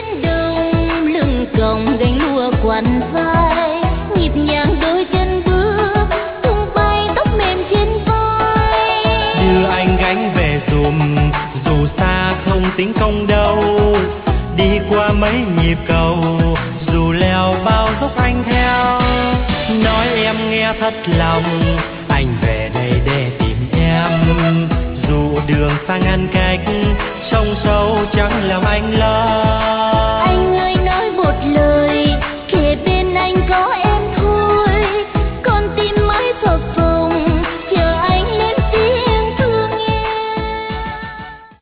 cánh đồng lưng còng gánh lúa quằn vai, nhịp nhàng đôi chân bước tung bay tóc mềm trên vai. Đưa anh gánh về dùm, dù xa không tính công đâu, đi qua mấy nhịp cầu, dù leo bao dốc anh theo. Nói em nghe thật lòng, anh về đây để tìm em, dù đường xa ngăn cách, sông sâu chẳng làm anh lo.